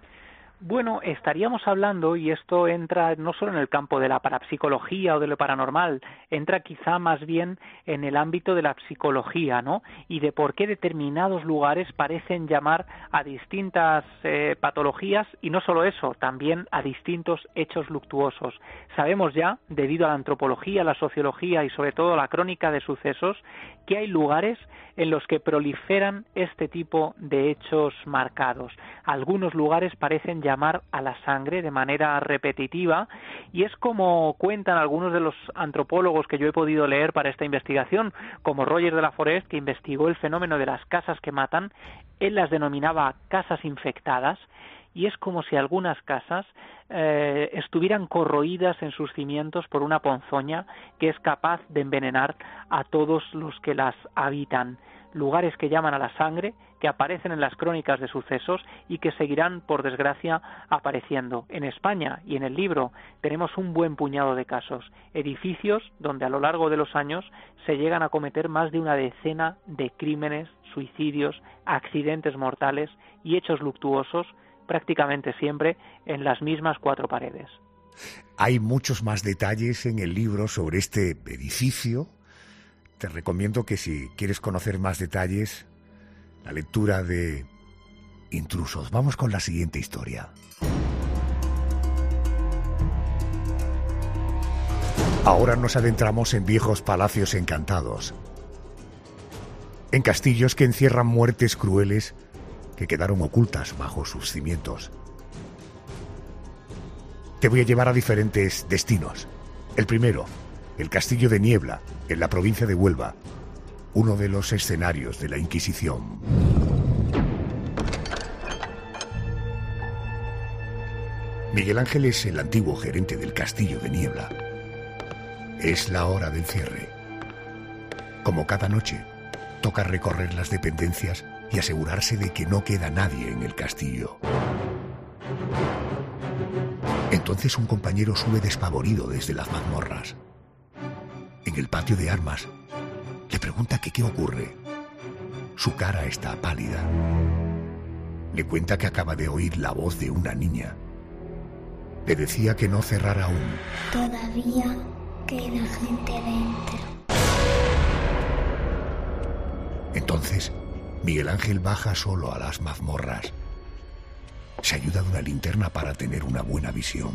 Bueno, estaríamos hablando, y esto entra no solo en el campo de la parapsicología o de lo paranormal, entra quizá más bien en el ámbito de la psicología, ¿no? Y de por qué determinados lugares parecen llamar a distintas patologías, y no solo eso, también a distintos hechos luctuosos. Sabemos ya, debido a la antropología, la sociología y sobre todo la crónica de sucesos, que hay lugares en los que proliferan este tipo de hechos marcados. Algunos lugares parecen llamar a la sangre de manera repetitiva, y es como cuentan algunos de los antropólogos que yo he podido leer para esta investigación, como Roger de la Forest, que investigó el fenómeno de las casas que matan. Él las denominaba casas infectadas, y es como si algunas casas estuvieran corroídas en sus cimientos por una ponzoña que es capaz de envenenar a todos los que las habitan. Lugares que llaman a la sangre, que aparecen en las crónicas de sucesos y que seguirán, por desgracia, apareciendo. En España y en el libro tenemos un buen puñado de casos, edificios donde a lo largo de los años se llegan a cometer más de una decena de crímenes, suicidios, accidentes mortales y hechos luctuosos, prácticamente siempre en las mismas 4 paredes. Hay muchos más detalles en el libro sobre este edificio. Te recomiendo que si quieres conocer más detalles, la lectura de Intrusos. Vamos con la siguiente historia. Ahora nos adentramos en viejos palacios encantados, en castillos que encierran muertes crueles que quedaron ocultas bajo sus cimientos. Te voy a llevar a diferentes destinos. El primero, el Castillo de Niebla, en la provincia de Huelva, uno de los escenarios de la Inquisición. Miguel Ángel es el antiguo gerente del Castillo de Niebla. Es la hora del cierre. Como cada noche, toca recorrer las dependencias y asegurarse de que no queda nadie en el castillo. Entonces un compañero sube despavorido desde las mazmorras. En el patio de armas, le pregunta que qué ocurre. Su cara está pálida. Le cuenta que acaba de oír la voz de una niña. Le decía que no cerrara aún. Todavía queda gente dentro. Entonces, Miguel Ángel baja solo a las mazmorras. Se ayuda de una linterna para tener una buena visión.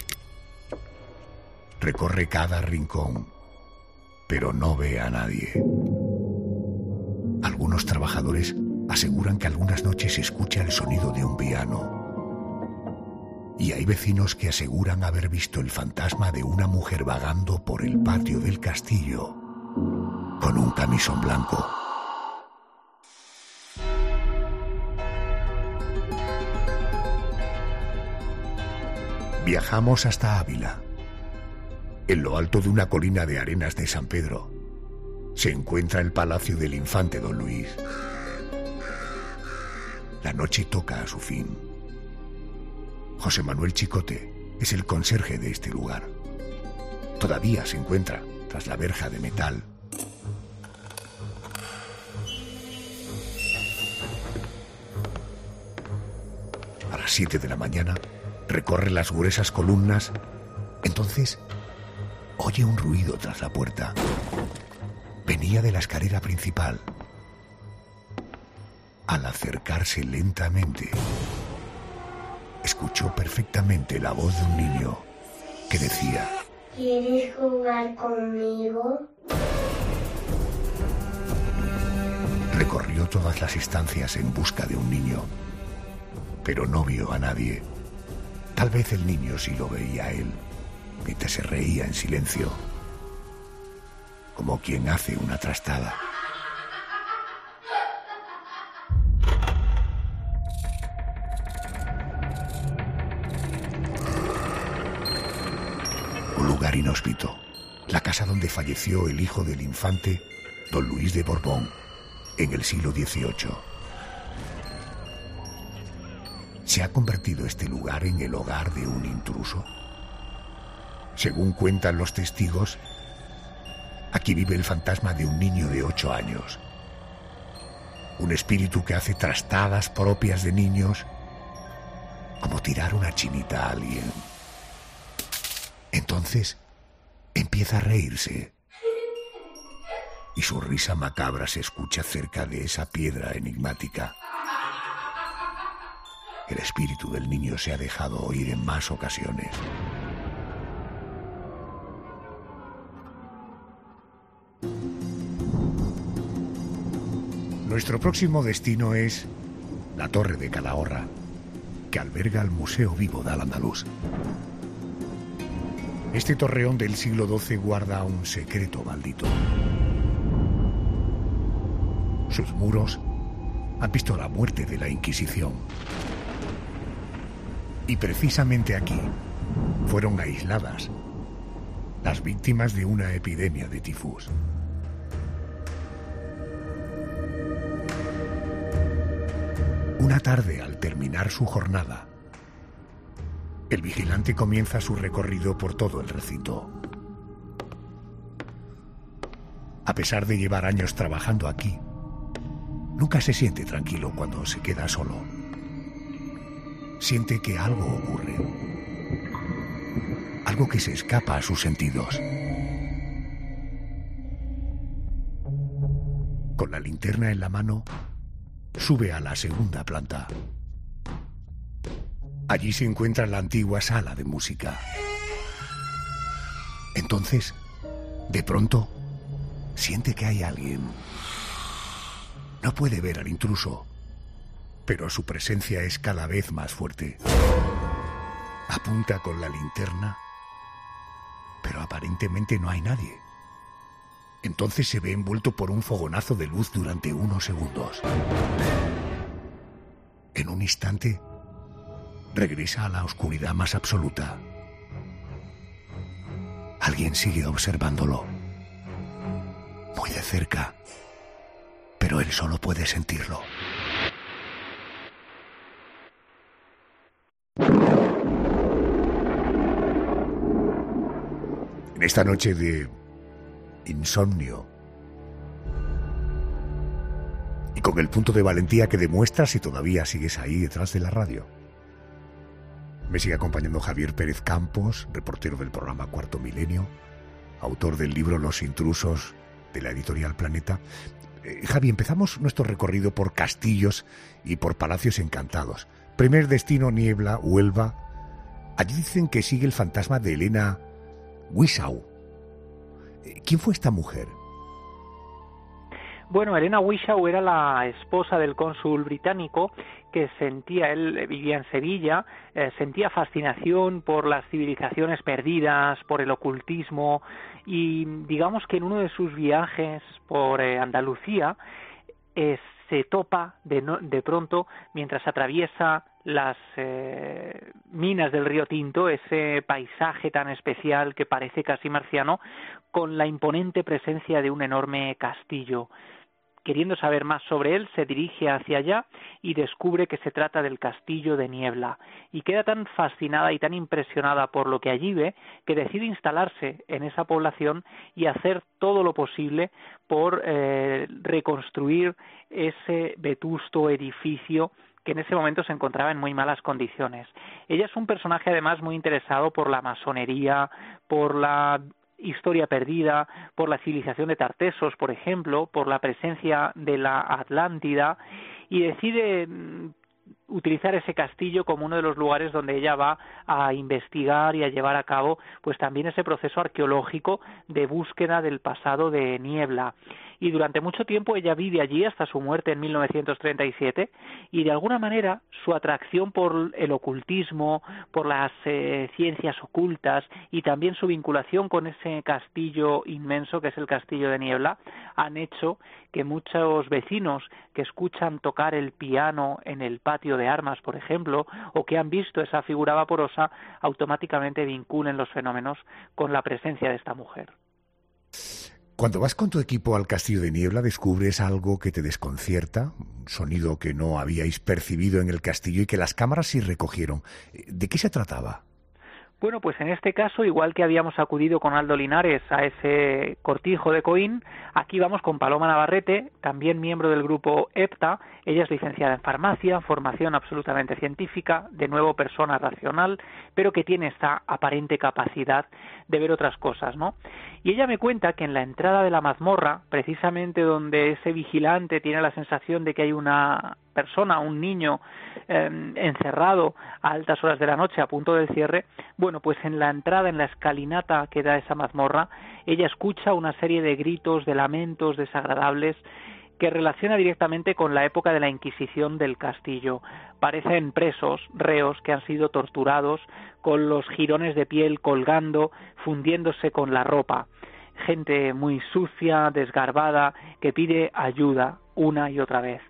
Recorre cada rincón, pero no ve a nadie. Algunos trabajadores aseguran que algunas noches se escucha el sonido de un piano. Y hay vecinos que aseguran haber visto el fantasma de una mujer vagando por el patio del castillo con un camisón blanco. Viajamos hasta Ávila. En lo alto de una colina de arenas de San Pedro se encuentra el palacio del infante Don Luis. La noche toca a su fin. José Manuel Chicote es el conserje de este lugar. Todavía se encuentra tras la verja de metal. A las 7 de la mañana recorre las gruesas columnas. Entonces oye un ruido tras la puerta. Venía de la escalera principal. Al acercarse lentamente, escuchó perfectamente la voz de un niño que decía: ¿Quieres jugar conmigo? Recorrió todas las estancias en busca de un niño, pero no vio a nadie. Tal vez el niño sí lo veía a él, mientras se reía en silencio, como quien hace una trastada. Un lugar inhóspito, la casa donde falleció el hijo del infante, Don Luis de Borbón, en el siglo XVIII. ¿Se ha convertido este lugar en el hogar de un intruso? Según cuentan los testigos, aquí vive el fantasma de un niño de 8 años. Un espíritu que hace trastadas propias de niños, como tirar una chinita a alguien. Entonces empieza a reírse, y su risa macabra se escucha cerca de esa piedra enigmática. El espíritu del niño se ha dejado oír en más ocasiones. Nuestro próximo destino es la Torre de Calahorra, que alberga el Museo Vivo de Al-Andalus. Este torreón del siglo XII guarda un secreto maldito. Sus muros han visto la muerte de la Inquisición. Y precisamente aquí fueron aisladas las víctimas de una epidemia de tifus. Una tarde, al terminar su jornada, el vigilante comienza su recorrido por todo el recinto. A pesar de llevar años trabajando aquí, nunca se siente tranquilo cuando se queda solo. Siente que algo ocurre, algo que se escapa a sus sentidos. Con la linterna en la mano, sube a la segunda planta. Allí se encuentra la antigua sala de música. Entonces, de pronto, siente que hay alguien. No puede ver al intruso, pero su presencia es cada vez más fuerte. Apunta con la linterna, pero aparentemente no hay nadie. Entonces se ve envuelto por un fogonazo de luz durante unos segundos. En un instante, regresa a la oscuridad más absoluta. Alguien sigue observándolo, muy de cerca, pero él solo puede sentirlo. En esta noche de insomnio y con el punto de valentía que demuestras y todavía sigues ahí detrás de la radio. Me sigue acompañando Javier Pérez Campos, reportero del programa Cuarto Milenio, autor del libro Los intrusos de la editorial Planeta. Javi, empezamos nuestro recorrido por castillos y por palacios encantados. Primer destino, Niebla, Huelva. Allí dicen que sigue el fantasma de Elena Wishaw. ¿Quién fue esta mujer? Bueno, Elena Wishaw era la esposa del cónsul británico que él vivía en Sevilla, sentía fascinación por las civilizaciones perdidas, por el ocultismo, y digamos que en uno de sus viajes por Andalucía se topa de pronto, mientras atraviesa las minas del río Tinto, ese paisaje tan especial que parece casi marciano, con la imponente presencia de un enorme castillo. Queriendo saber más sobre él, se dirige hacia allá y descubre que se trata del castillo de Niebla, y queda tan fascinada y tan impresionada por lo que allí ve que decide instalarse en esa población y hacer todo lo posible por reconstruir ese vetusto edificio que en ese momento se encontraba en muy malas condiciones. Ella es un personaje además muy interesado por la masonería, por la historia perdida, por la civilización de Tartesos, por ejemplo, por la presencia de la Atlántida, y decide utilizar ese castillo como uno de los lugares donde ella va a investigar y a llevar a cabo pues también ese proceso arqueológico de búsqueda del pasado de Niebla. Y durante mucho tiempo ella vive allí hasta su muerte en 1937, y de alguna manera su atracción por el ocultismo, por las ciencias ocultas y también su vinculación con ese castillo inmenso que es el castillo de Niebla han hecho que muchos vecinos que escuchan tocar el piano en el patio de armas, por ejemplo, o que han visto esa figura vaporosa, automáticamente vinculen los fenómenos con la presencia de esta mujer. Cuando vas con tu equipo al castillo de Niebla, ¿descubres algo que te desconcierta? Un sonido que no habíais percibido en el castillo y que las cámaras sí recogieron. ¿De qué se trataba? Bueno, pues en este caso, igual que habíamos acudido con Aldo Linares a ese cortijo de Coín, aquí vamos con Paloma Navarrete, también miembro del grupo EPTA. Ella es licenciada en farmacia, formación absolutamente científica, de nuevo persona racional, pero que tiene esta aparente capacidad de ver otras cosas, ¿no? Y ella me cuenta que en la entrada de la mazmorra, precisamente donde ese vigilante tiene la sensación de que hay una persona, un niño encerrado a altas horas de la noche a punto del cierre, bueno, pues en la entrada, en la escalinata que da esa mazmorra, ella escucha una serie de gritos, de lamentos desagradables que relaciona directamente con la época de la Inquisición del castillo. Parecen presos, reos que han sido torturados, con los jirones de piel colgando, fundiéndose con la ropa. Gente muy sucia, desgarbada, que pide ayuda una y otra vez.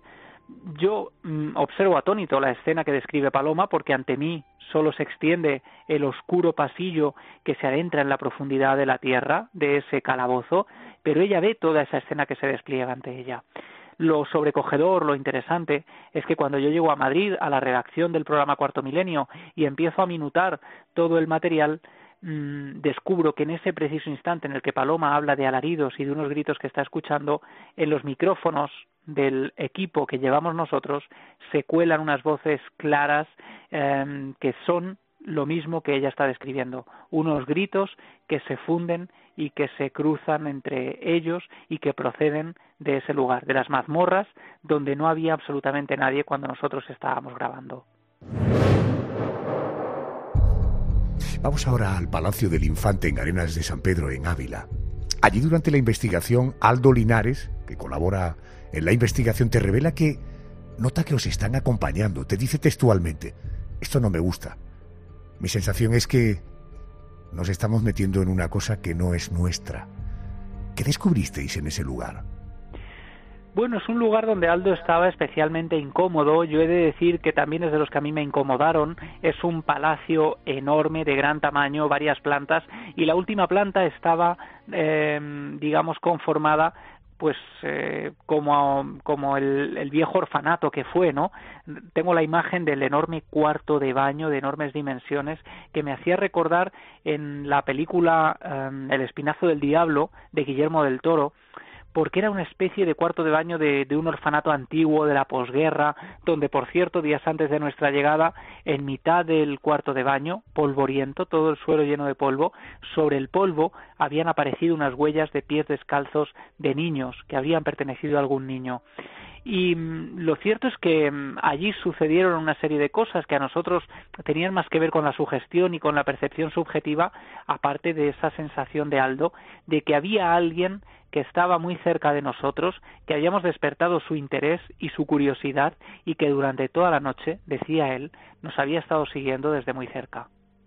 Yo observo atónito la escena que describe Paloma, porque ante mí solo se extiende el oscuro pasillo que se adentra en la profundidad de la tierra, de ese calabozo, pero ella ve toda esa escena que se despliega ante ella. Lo sobrecogedor, lo interesante, es que cuando yo llego a Madrid, a la redacción del programa Cuarto Milenio, y empiezo a minutar todo el material, descubro que en ese preciso instante en el que Paloma habla de alaridos y de unos gritos que está escuchando, en los micrófonos del equipo que llevamos nosotros se cuelan unas voces claras que son lo mismo que ella está describiendo, unos gritos que se funden y que se cruzan entre ellos y que proceden de ese lugar, de las mazmorras donde no había absolutamente nadie cuando nosotros estábamos grabando. Vamos ahora al Palacio del Infante en Arenas de San Pedro, en Ávila. Allí, durante la investigación, Aldo Linares, que colabora en la investigación, te revela que nota que os están acompañando. Te dice textualmente: esto no me gusta. Mi sensación es que nos estamos metiendo en una cosa que no es nuestra. ¿Qué descubristeis en ese lugar? Bueno, es un lugar donde Aldo estaba especialmente incómodo. Yo he de decir que también es de los que a mí me incomodaron. Es un palacio enorme, de gran tamaño, varias plantas, y la última planta estaba, digamos, conformada pues como el viejo orfanato que fue, ¿no? Tengo la imagen del enorme cuarto de baño de enormes dimensiones que me hacía recordar en la película El espinazo del diablo de Guillermo del Toro, porque era una especie de cuarto de baño de un orfanato antiguo de la posguerra, donde, por cierto, días antes de nuestra llegada, en mitad del cuarto de baño, polvoriento, todo el suelo lleno de polvo, sobre el polvo habían aparecido unas huellas de pies descalzos de niños, que habrían pertenecido a algún niño. Y lo cierto es que allí sucedieron una serie de cosas que a nosotros tenían más que ver con la sugestión y con la percepción subjetiva, aparte de esa sensación de Aldo, de que había alguien que estaba muy cerca de nosotros, que habíamos despertado su interés y su curiosidad y que durante toda la noche, decía él, nos había estado siguiendo desde muy cerca.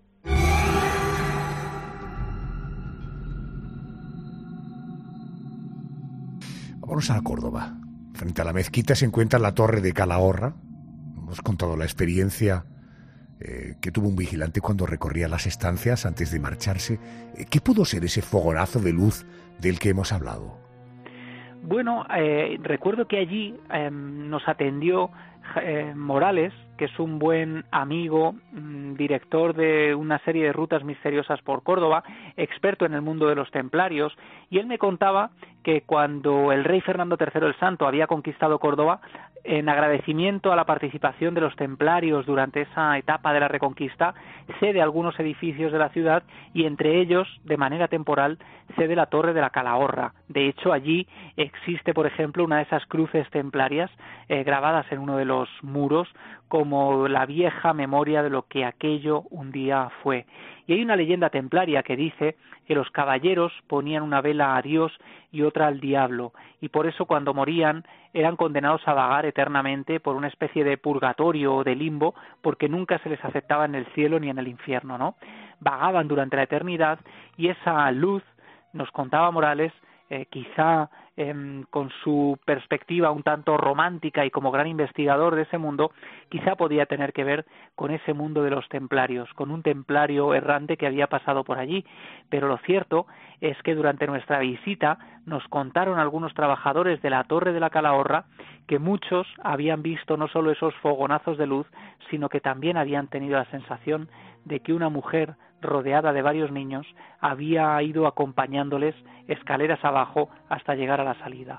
Vámonos a Córdoba. Frente a la mezquita se encuentra la torre de Calahorra. Hemos contado la experiencia que tuvo un vigilante cuando recorría las estancias antes de marcharse. ¿Qué pudo ser ese fogonazo de luz del que hemos hablado? Bueno, recuerdo que allí nos atendió Morales, que es un buen amigo, director de una serie de rutas misteriosas por Córdoba, experto en el mundo de los templarios, y él me contaba que cuando el rey Fernando III el Santo había conquistado Córdoba, en agradecimiento a la participación de los templarios durante esa etapa de la Reconquista, cede algunos edificios de la ciudad y entre ellos, de manera temporal, cede la Torre de la Calahorra. De hecho, allí existe, por ejemplo, una de esas cruces templarias grabadas en uno de los muros como la vieja memoria de lo que aquello un día fue. Y hay una leyenda templaria que dice que los caballeros ponían una vela a Dios y otra al diablo, y por eso cuando morían eran condenados a vagar eternamente por una especie de purgatorio o de limbo, porque nunca se les aceptaba en el cielo ni en el infierno, ¿no? Vagaban durante la eternidad y esa luz, nos contaba Morales, quizá con su perspectiva un tanto romántica y como gran investigador de ese mundo, quizá podía tener que ver con ese mundo de los templarios, con un templario errante que había pasado por allí. Pero lo cierto es que durante nuestra visita nos contaron algunos trabajadores de la Torre de la Calahorra que muchos habían visto no solo esos fogonazos de luz, sino que también habían tenido la sensación de que una mujer rodeada de varios niños había ido acompañándoles escaleras abajo hasta llegar a la salida.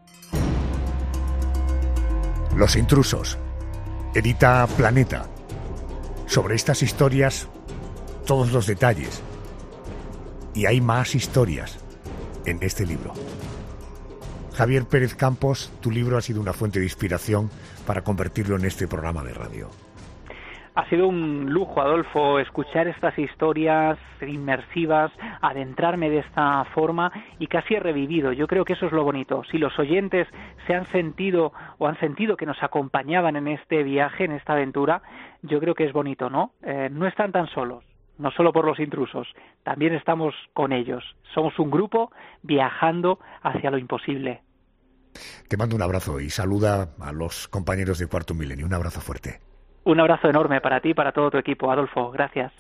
Los intrusos. Edita Planeta. Sobre estas historias, todos los detalles. Y hay más historias en este libro. Javier Pérez Campos, tu libro ha sido una fuente de inspiración para convertirlo en este programa de radio. Ha sido un lujo, Adolfo, escuchar estas historias inmersivas, adentrarme de esta forma y casi he revivido. Yo creo que eso es lo bonito. Si los oyentes se han sentido o han sentido que nos acompañaban en este viaje, en esta aventura, yo creo que es bonito, ¿no? No están tan solos, no solo por los intrusos, también estamos con ellos. Somos un grupo viajando hacia lo imposible. Te mando un abrazo y saluda a los compañeros de Cuarto Milenio. Un abrazo fuerte. Un abrazo enorme para ti y para todo tu equipo, Adolfo. Gracias.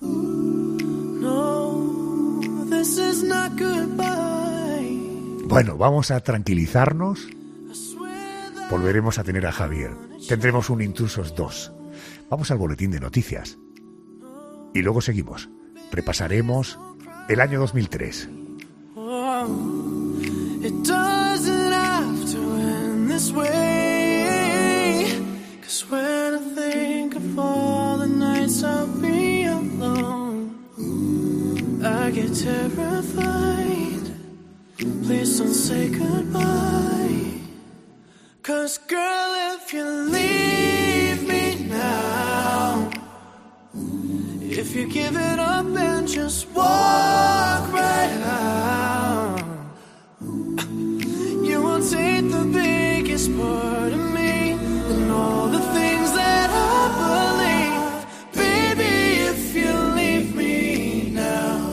Bueno, vamos a tranquilizarnos. Volveremos a tener a Javier. Tendremos un Intrusos 2. Vamos al boletín de noticias. Y luego seguimos. Repasaremos el año 2003. All the nights I'll be alone, I get terrified. Please don't say goodbye. 'Cause girl, if you leave me now, if you give it up and just walk right out, you won't take the biggest part of me and all the things that I believe. Baby, if you leave me now.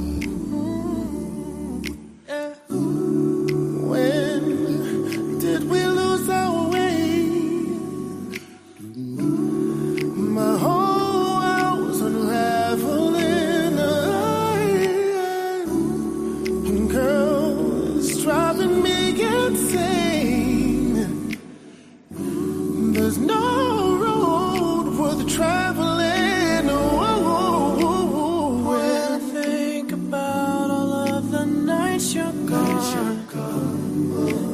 Yeah. When did we lose our way? My whole world was unraveling. Girl, it's driving me insane. There's no road worth traveling. Oh, when I think about all of the nights you're gone,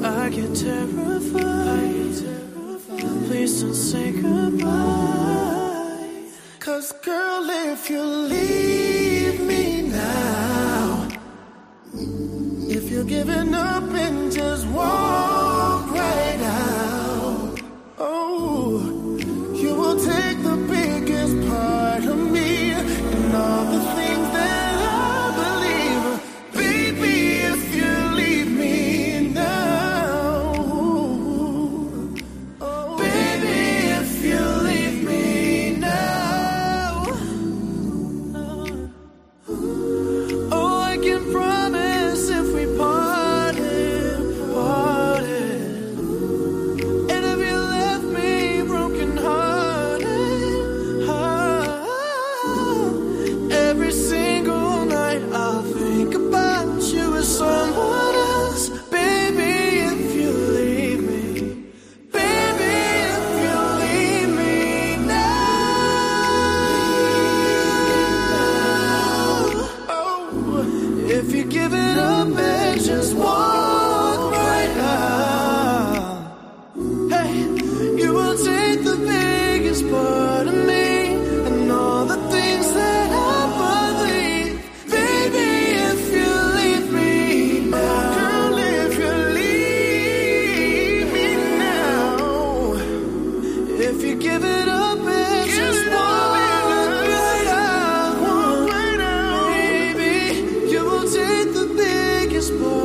get terrified. Please don't say goodbye. 'Cause girl, if you leave me now, if you're giving up and just walk right out, oh, you will take the biggest part of me and all the things that I believe. Baby, if you leave me now, oh, baby, if you leave me now, oh, I can promise if we parted, and if you left me broken hearted, every single night I'll think about you as someone else. Baby, if you leave me, baby, if you leave me now, oh, if you give it up and just walk right out, hey, you will take the biggest part of me and all the things that I believe. Baby, if you leave me now, girl, if you leave me now, if you give it up and just walk right out, baby, you will take the biggest part